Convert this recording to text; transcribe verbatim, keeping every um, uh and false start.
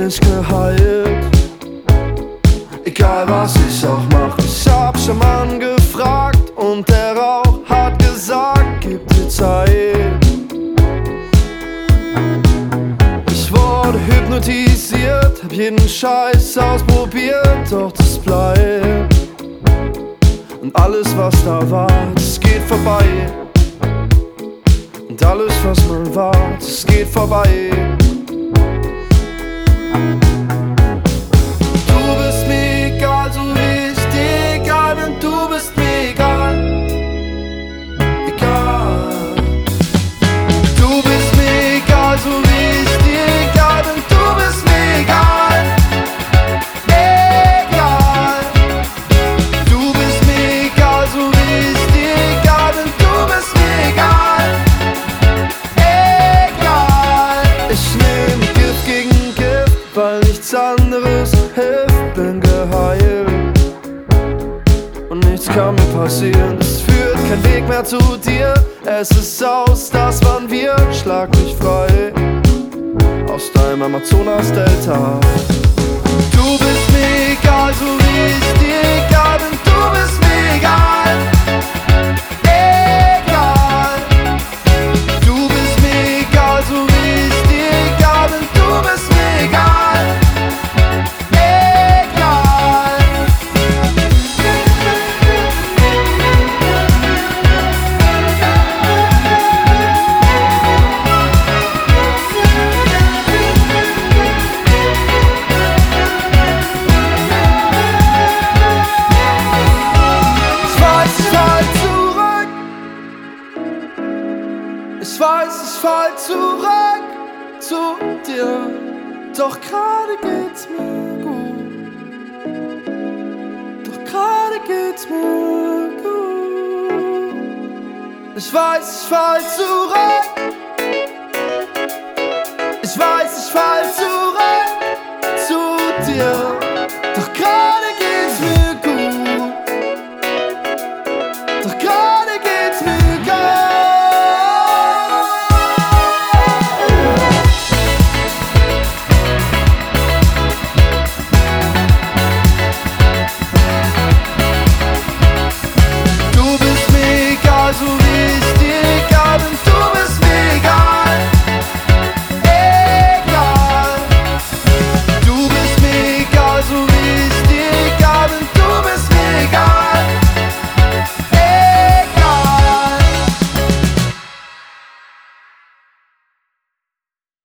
nicht geheilt. Egal was ich auch mach, ich hab schon Mann gefragt und der Rauch hat gesagt, gib dir Zeit. Ich wurde hypnotisiert, hab jeden Scheiß ausprobiert, doch das bleibt. Und alles was da war, das geht vorbei. Und alles was mal war, das geht vorbei. Du bist mir egal, so wie ich dir egal bin, du bist mir egal. Egal. Du bist mir egal, so wie ich dir egal bin, du bist mir egal. Egal. Du bist mir egal, so wie ich dir egal bin, du bist mir egal. Egal. Ich nehm Gift gegen Gift, weil nichts anderes hilft, bin geheilt. Und nichts kann mir passieren, es führt kein Weg mehr zu dir. Es ist aus, das waren wir, schlag mich frei aus deinem Amazonas-Delta. Du bist mir egal, so wie ich dir egal bin, du bist mir egal. Egal. Du bist mir egal, so wie ich dir egal bin, du bist mir egal. Egal. Ich weiß, ich fall zurück zu dir, doch gerade geht's mir gut. Doch gerade geht's mir gut. Ich weiß, ich fall zurück